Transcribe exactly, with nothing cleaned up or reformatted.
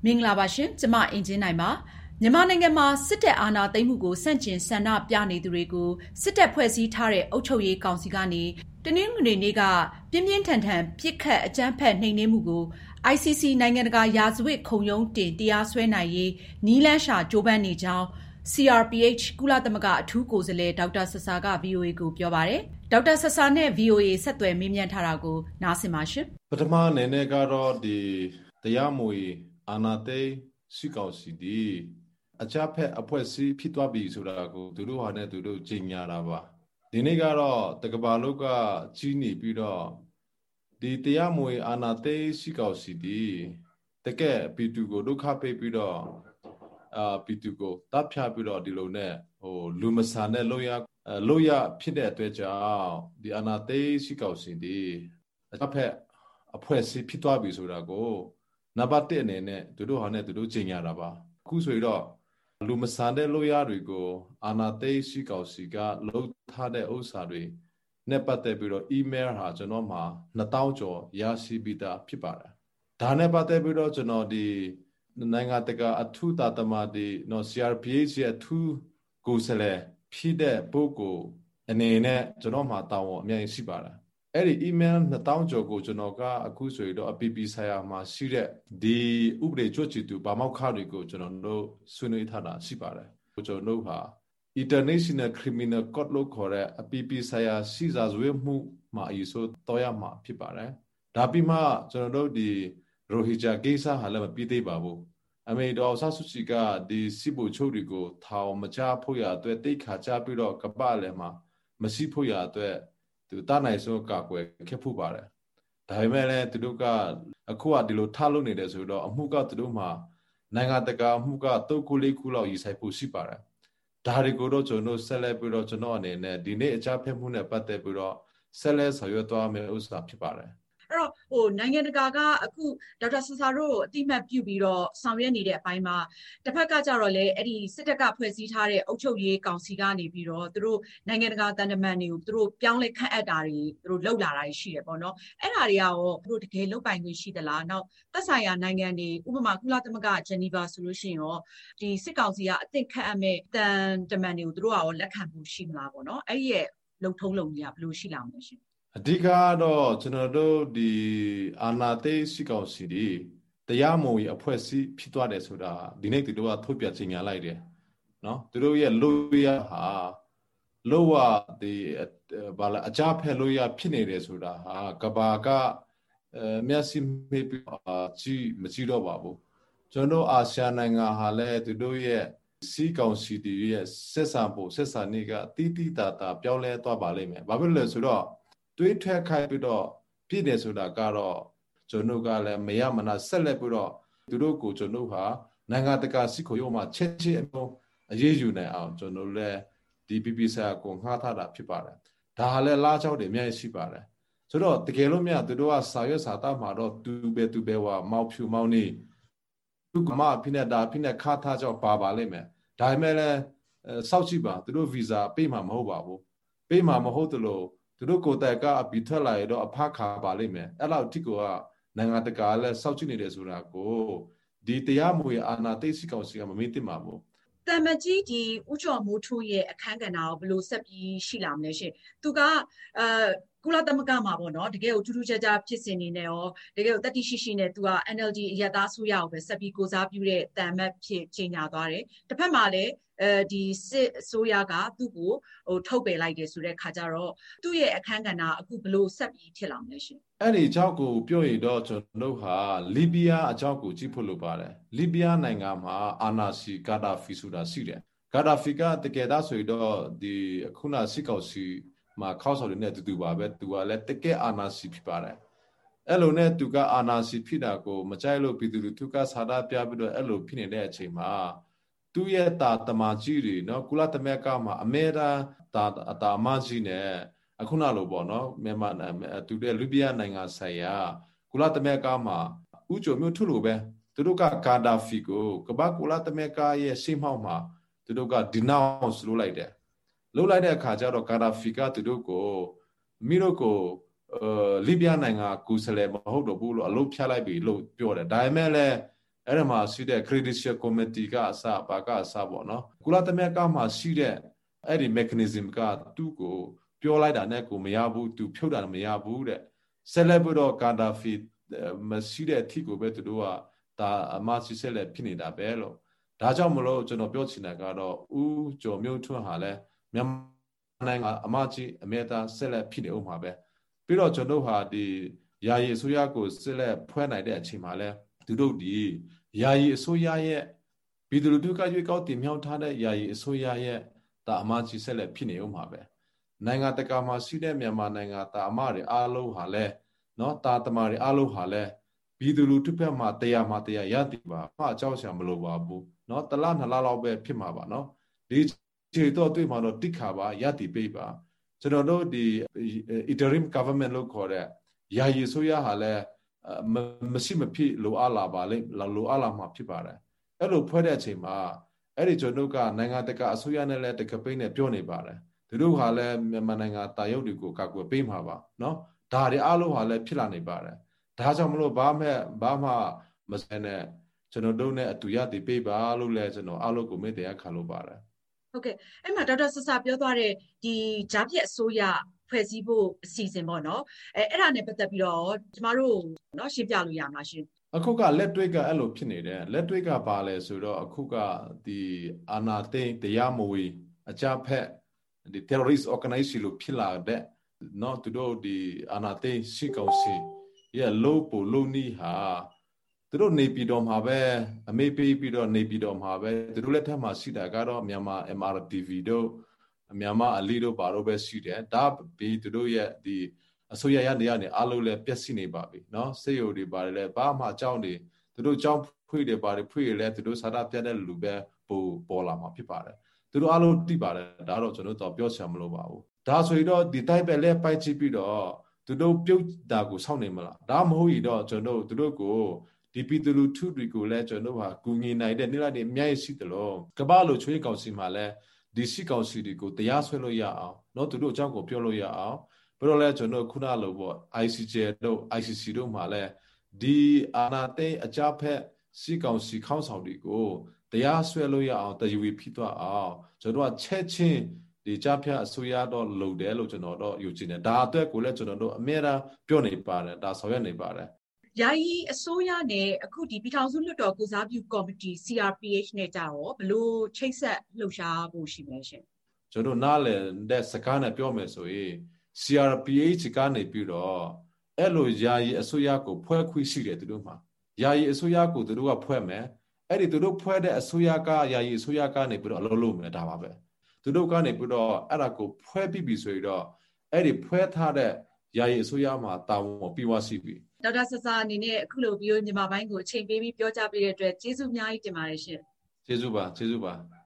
မင်္ဂလာပါရှင်ကျမအင်ဂျင်နိုင်ပါမြန်မာနိုင်ငံမှာစစ်တပ်အာဏာသိမ်းမှုကိုဆန့်ကျင်ဆန္ဒပြနေသူတွေကိုစစ်တပ်ဖွဲ့စည်းထားတဲ့အုပ်ချုပ်ရေးကောင်စီကနေတနင်္ဂနွေနေ့ကပြင်းပြင်းထန်ထန်ပြစ်ခတ်အကြမ်းဖက်နှိမ်နင်းမှုကို အိုင် စီ စီ နိုင်ငံတကာရာဇဝတ်ခုံရုံးတင်တရားစွဲနိုင်ရေးနည်းလမ်းရှာကြိုးပမ်းနေကြောင်း စီ အာ် ပီ အိတ် ကုလသမဂ္ဂအထူးကိုယ်စားလှယ်ဒေါက်တာဆဆာက ဗွီအိုအေကိုပြောပါတယ်။ဒေါက်တာဆဆာနဲ့ ဗွီအိုအေဆက်သွယ်မေးမြန်းထားတာကိုနားဆင်ပါရှင်။ပထမအနေနဲ့ကတော့ဒီတရားမဝင်အာဏာသိမ်းစစ်ကောင်စီဒီအကြမ်းဖက်အဖွဲ့အစည်းဖြစ်သွားပြီဆိုတာကိုသူတို့ဟာနဲ့သူတို့ကြေညာတာပါဒီနေ့ကတော့တကဘာလုံးကကြီးနေပြီးတော့ဒီတရားမဝင်အာဏာသိမ်းစစ်ကောင်စီဒီတကယ်ပီတူကိုဒုက္ခပေးပြီးတော့အာပီတူကိုတပ်ဖြတ်ပြီးတော့ဒီလိုနဲ့ဟိုလူမဆန်တဲ့လို့ရလို့ရဖြစ်တဲ့အတွက်ကြောင့်ဒီအာဏာသိမ်းစစ်ကောင်စီဒီအကြမ်းဖက်အဖွဲ့အစည်းဖြစ်သွားပြီဆိုတာကိုနံပါတ်တစ်အနေနဲ့သူတို့ဟာနဲ့သူတို့ကြေညာတာပါအခုဆိုတော့လူမဆန်တဲ့လို့ရတွေကိုအာဏာသိမ်းစစ်ကောင်စီကလှုပ်ထားတဲ့ဥစ္စာတွေနဲ့ပတ်သက်ပြီးတော့ email ဟာကျွန်တော်မှာနှစ်သောင်းကျော်ရရှိပြီးသားဖြစ်ပါတယ်ဒါနဲ့ပတ်သက်ပြီးတော့ကျွန်တော်ဒီနိုင်ငံတကာအထူးတာတမဒီနော် စီ အာ် ပီ အိတ် ရဲ့အထူးကိုယ်စားလှယ်ဖြစ်တဲ့ပုဂ္ဂိုလ်အနေနဲ့ကျွန်တော်မှာတောင်းဝန်အများကြီးရှိပါတယ်အဲ့ဒီ email နှစ်သောင်းကျော်ကိုကျွန်တော်ကအခုဆိုရင်တော့အပီပီဆိုင်ရာမှာရှိတဲ့ဒီဥပဒေကြွချီသူဗမာခါတွေကိုကျွန်တော်တို့ဆွေးနွေးထားတာရှိပါတယ်ကျွန်တော်တို့ဟာ International Criminal Court လို့ခေါ်တဲ့အပီပီဆိုင်ရာစီစာဇွေးမှုမှာအရေးဆိုတော့ရမှာဖြစ်ပါတယ်ဒါပြီးမှကျွန်တော်တို့ဒီရိုဟီဂျာကိစ္စဟာလည်းမပြီးသေးပါဘူးအမေတော်ဆဆုချီကဒီစစ်ဗိုလ်ချုပ်တွေကိုထောင်မချဖို့ရအတွက်တိတ်ခါချပြီးတော့ကပ္ပလည်းမှာမရှိဖို့ရအတွက်သူတနိုင်ဆုံးကာကွယ်ခဲ့ဖို့ပါတယ်ဒါပေမဲ့လည်းသူတို့ကအခုကဒီလိုထားလို့နေတယ်ဆိုတော့အမှုကသူတို့မှာနိုင်ငံတကာအမှုကတုတ်ကူလေးခုလောက်ရည်ဆိုင်ဖို့ရှိပါတယ်ဒါတွေကိုတော့ကျွန်တော်ဆက်လက်ပြီးတော့ကျွန်တော်အနေနဲ့ဒီနေ့အကြမ်းဖက်မှုနဲ့ပတ်သက်ပြီးတော့ဆက်လက်ဆောင်ရွက်သွားမယ်ဥစ္စာဖြစ်ပါတယ်အဲ့တော့ဟိုနိုင်ငံတကာကအခုဒေါက်တာဆဆာတို့အတိမတ်ပြုပြီးတော့ဆောင်ရွက်နေတဲ့အပိုင်းမှာတစ်ဖက်ကကြတော့လေအဲ့ဒီစစ်တပ်ကဖွဲ့စည်းထားတဲ့အုပ်ချုပ်ရေးကောင်စီကနေပြီးတော့သူတို့နိုင်ငံတကာတန်တမန်တွေကိုသူတို့ပြောင်းလဲခန့်အပ်တာတွေသူတို့လှုပ်လာတာရှိတယ်ပေါ့နော်အဲ့ဒါတွေကရောသူတို့တကယ်လုပ်ပိုင်ခွင့်ရှိသလားနောက်သက်ဆိုင်ရာနိုင်ငံတွေဥပမာကုလသမဂ္ဂဂျနီဗာဆိုလို့ရှိရင်ရောဒီစစ်ကောင်စီကအသင့်ခန့်အပ်မဲ့တန်တမန်တွေကိုသူတို့ကရောလက်ခံမှုရှိမလားပေါ့နော်အဲ့ဒီရဲ့လုံထုံးလုံကြီးကဘယ်လိုရှိလာမလဲရှင်အဓိကတော့ကျွန်တော်တို့ဒီအာဏာသိမ်းစစ်ကောင်စီဒီတရားမဝင်အဖွဲ့အစည်းဖြစ်သွားတယ်ဆိုတာဒီနေ့သူတို့ကထုတ်ပြကြေညာလိုက်တယ်နော်သူတို့ရဲ့လို့ရဟာလို့ဝဒီဘာလဲအကြဖက်လို့ရဖြစ်နေတယ်ဆိုတာဟာကဘာကအဲမျက်စိမေးပြီးကြည့်မကြည့်တော့ပါဘူးကျွန်တော်အာဆီယံနိုင်ငံဟာလည်းသူတို့ရဲ့စီကောင်စီတီရဲ့ဆက်ဆံဖို့ဆက်ဆံနေကတိတိတတာပြောင်းလဲသွားပါလိမ့်မယ်ဘာဖြစ်လို့လဲဆိုတော့တွေးထွက်ခိုင်းပြီးတော့ပြည့်တယ်ဆိုတာကတော့ကျွန်တော်ကလည်းမရမနာဆက်လက်ပြီးတော့သူတို့ကိုကျွန်တော်ဟာနိုင်ငံတကာစစ်ခုံရုံးမှာချက်ချင်းအမျိုးအရေးယူနိုင်အောင်ကျွန်တော်လည်းဒီပီပီဆာကိုငှားထားတာဖြစ်ပါတယ်ဒါဟာလည်းလားချောက်တွေအများကြီးရှိပါတယ်ဆိုတော့တကယ်လို့မြသူတို့ကစာရွက်စာတမ်းမှာတော့သူပဲသူပဲဝါမောက်ဖြူမောင်းနေသူကမှဖိနေဒါဖိနေခါထားကြောပါပါလိမ့်မယ်ဒါပေမဲ့လည်းစောက်ကြည့်ပါသူတို့ဗီဇာပေးမှာမဟုတ်ပါဘူးပေးမှာမဟုတ်တယ်လို့သူတို့ကိုယ်တိုင်ကအပြီးထွက်လာရတော့အဖခါပါလိမ့်မယ်အဲ့လောက်ထိကိုကနိုင်ငံတကာလည်းစောက်ကြည့်နေတယ်ဆိုတာကိုဒီတရားမဝင်အာဏာသိမ်းစစ်ကောင်စီကမမေ့သင့်ပါဘူးတမန်ကြီးဒီဦးကျော်မိုးထွန်းရဲ့အခမ်းကဏ္ဍကိုဘယ်လိုဆက်ပြီးရှိလာမလဲရှင်သူကအဲကုလသမဂ္ဂမှာပေါ့နော်တကယ်ကိုထူးထူးခြားခြားဖြစ်စဉ်နေနဲ့ရောတကယ်ကိုတတိရှိရှိနဲ့သူက အန် အယ် ဒီ အရပ်သားဆိုရအောင်ပဲဆက်ပြီးကိုစားပြုတဲ့တန်မတ်ဖြစ်ချိန်ညာသွားတယ်တစ်ဖက်မှာလည်းအဲဒီစစ်အစိုးရကသူ့ကိုဟိုထုတ်ပယ်လိုက်တယ်ဆိုတဲ့ခါကျတော့သူ့ရဲ့အခမ်းကဏ္ဍအခုဘယ်လိုဆက်ပြီးဖြစ်လာမလဲရှင်အဲ့ဒီအကြောင်းကိုပြောရင်တော့ကျွန်တော်ဟာလီဘီယာအကြောင်းကိုကြည့်ဖို့လိုပါတယ်လီဘီယာနိုင်ငံမှာအာနာစီဂါဒါဖီဆိုတာရှိတယ်ဂါဒါဖီကတကယ်တော့ဆိုတော့ဒီခုနစစ်ကောင်စီမှာခေါက်ဆောင်တွေနဲ့တူတူပါပဲသူကလည်းတကယ်အာနာစီဖြစ်ပါတယ်အဲ့လိုနဲ့သူကအာနာစီဖြစ်တာကိုမကြိုက်လို့ပြည်သူလူထုကစာဒပြပြီးတော့အဲ့လိုဖြစ်နေတဲ့အချိန်မှာသူရဲ့တာတမကြီးတွေနော်ကုလသမဂ္ဂမှာအမေရာတာအတာမကြီးနဲ့အခုနလိုပေါ့နော်မြန်မာသူတဲ့လူပြနိုင်ငံဆိုင်ရာကုလသမဂ္ဂမှာဥကြုံမျိုးထုလို့ပဲသူတို့ကဂါဒါဖီကိုကမ္ဘာကုလသမဂ္ဂရဲ့ရှေ့မှောက်မှာသူတို့က denounce လုပ်လိုက်တယ်လုပ်လိုက်တဲ့အခါကျတော့ဂါဒါဖီကသူတို့ကိုမိတို့ကိုလီဘီယာနိုင်ငံကိုယ်စားလှယ်မဟုတ်တော့ဘူးလို့အလုပ်ဖြတ်လိုက်ပြီလို့ပြောတယ်ဒါပေမဲ့လည်းအဲ့ဒါမှာရှိတဲ့ credential committee ကအစပါကအစပေါ့နော်ကုလသမဂ္ဂမှာရှိတဲ့အဲ့ဒီ mechanism ကသူ့ကိုပြောလိုက်တာနဲ့ကိုမရဘူးသူဖြုတ်တာမရဘူးတဲ့ဆက်လက်ပြီးတော့ကာဒါဖီမရှိတဲ့အထီကိုပဲသူတို့ကဒါအမဆီဆက်လက်ဖြစ်နေတာပဲလို့ဒါကြောင့်မလို့ကျွန်တော်ပြောချင်တာကတော့ဦးကျော်မြုံထွန်းဟာလဲမြန်မာနိုင်ငံအမကြီးအမေသားဆက်လက်ဖြစ်နေအောင်ပါပဲပြီးတော့ကျွန်တော်ဟာဒီယာယီအစိုးရကိုဆက်လက်ဖွဲ့နိုင်တဲ့အချိန်မှာလဲသူတို့ဒီယာယီအစိုးရရဲ့ပြည်သူလူထုကရွေးကောက်တင်မြှောက်ထားတဲ့ယာယီအစိုးရရဲ့ဒါအမကြီးဆက်လက်ဖြစ်နေအောင်ပါပဲနိုင်ငံတကာမှာရှိတဲ့မြန်မာနိုင်ငံဒါအမတွေအားလုံးဟာလဲနော်တာတမာတွေအားလုံးဟာလဲပြည်သူလူထုဘက်မှာတရားမှာတရားရတည်ပါအအကြောက်ဆရာမလိုပါဘူးနော်တလားနှစ်လားလောက်ပဲဖြစ်မှာပါနော်ဒီခြေတော့တွေ့မှာတော့တိခါပါရတည်ပေးပါကျွန်တော်တို့ဒီ interim government လို့ခေါ်တဲ့ယာယီဆိုရဟာလဲမရှိမဖြစ်လိုအပ်လာပါလိမ့်လိုအပ်လာမှာဖြစ်ပါတယ်အဲ့လိုဖွဲ့တဲ့အချိန်မှာအဲ့ဒီကျွန်တော်ကနိုင်ငံတကာအစိုးရနဲ့လည်းတကပိတ်နဲ့ပြောနေပါတယ်သူတို့ဟာလည်းမြန်မာနိုင်ငံတာရုပ်တွေကိုကာကွယ်ပေးမှာပါနော်ဒါတွေအားလုံးဟာလည်းဖြစ်လာနေပါတယ်ဒါကြောင့်မလို့ဘာမှဘာမှမစနဲ့ကျွန်တော်တို့နဲ့အတူရတည်ပေးပါလို့လည်းကျွန်တော်အားလုံးကိုမေတ္တာခံလို့ပါတယ်ဟုတ်ကဲ့အဲ့မှာဒေါက်တာဆဆပြောသွားတဲ့ဒီဂျာပြည့်အစိုးရဖွဲ့စည်းဖို့အစီအစဉ်ပေါ့နော်အဲအဲ့ဒါနဲ့ပတ်သက်ပြီးတော့ကျမတို့နော်ရှင်းပြလို့ရမှာရှင်အခုကလက်တွေ့ကအဲ့လိုဖြစ်နေတယ်လက်တွေ့ကပါလဲဆိုတော့အခုကဒီအာနာသိန်းတရားမဝေအကြဖက်ဒီ terrorist organization လို့ဖြစ်လာတဲ့နော်သူတို့ဒီအာနာသိန်းရှိကောင်စီရဲ့လို့ပိုလို့နီးဟာသူတို့နေပြည်တော်မှာပဲအမေပေးပြီးတော့နေပြည်တော်မှာပဲသူတို့လက်ထက်မှာရှိတာကတော့မြန်မာ M R T V တို့မြန်မာအလီတို့ဘာလို့ပဲရှိတယ်ဒါပြီးသူတို့ရဲ့ဒီအစိုးရရနေရနေအားလုံးလည်းပြည့်စည်နေပါပြီเนาะစေယိုတွေပါတယ်လဲဘာမှအကြောင်းတွေသူတို့အကြောင်းဖွေးတယ်ပါတယ်ဖွေးရလဲသူတို့စာရပြတဲ့လူပဲပို့ပေါ်လာမှာဖြစ်ပါတယ်သူတို့အားလုံးသိပါတယ်ဒါတော့ကျွန်တော်တို့ပြောချင်မလို့ပါဘူးဒါဆိုရင်တော့ဒီတိုက်ပဲလဲပိုက်ကြည့်ပြီးတော့သူတို့ပြုတ်တာကိုစောင့်နေမလားဒါမဟုတ်ရင်တော့ကျွန်တော်တို့သူတို့ကိုဒီပြည်သူလူထုတွေကိုလည်းကျွန်တော်တို့ဟာကူညီနိုင်တဲ့နေ့လိုက်တွေအများကြီးရှိတယ်လို့ကမ္ဘာလိုချွေးကောင်စီမှာလဲဒီရှိကောင်စီတွေကိုတရားဆွဲလို့ရအောင်เนาะသူတို့အကြောင်းကိုပြောလို့ရအောင်ဘယ်လိုလဲကျွန်တော်ခုနလိုပေါ့ I C J တို့ I C C တို့မှာလဲဒီအာနာသိအကြဖက်ရှိကောင်စီခေါင်းဆောင်တွေကိုတရားဆွဲလို့ရအောင်တယူဖြစ်သွားအောင်ကျွန်တော်ကချက်ချင်းဒီကြဖက်အစိုးရတော့လုပ်တယ်လို့ကျွန်တော်တော့ယူချင်တယ်ဒါအတွက်ကိုလည်းကျွန်တော်တို့အမြဲတမ်းပြောနေပါတယ်ဒါဆောင်ရွက်နေပါတယ်ယာယီအစိုးရနဲ့အခုဒီပြည်ထောင်စုလွှတ်တော်ကိုစားပြုကော်မတီ C R P H နဲ့ကြတော့ဘလို့ချိတ်ဆက်လှုပ်ရှားဖို့ရှိမလဲရှင်ကျွန်တော်နားလည်တဲ့စကားနဲ့ပြောမယ်ဆိုရင် C R P H ကနေပြီးတော့အဲ့လိုယာယီအစိုးရကိုဖွဲ့ခွင့်ရှိတယ်သူတို့မှာယာယီအစိုးရကိုသူတို့ကဖွဲ့မယ်အဲ့ဒီသူတို့ဖွဲ့တဲ့အစိုးရကယာယီအစိုးရကနေပြီးတော့အလုပ်လုပ်မယ်ဒါပါပဲသူတို့ကနေပြီးတော့အဲ့ဒါကိုဖွဲ့ပြီးပြီဆိုရင်တော့အဲ့ဒီဖွဲ့ထားတဲ့ယာယီအစိုးရမှာတာဝန်ပြီးွားရှိပြီဒေါက်တာဆဆာအနေနဲ့အခုလိုပြီးမြန်မာပိုင်းကိုအချိန်ပေးပြီးပြောကြားပေးတဲ့အတွက်ကျေးဇူးအများကြီးတင်ပါတယ်ရှင်ကျေးဇူးပါကျေးဇူးပါ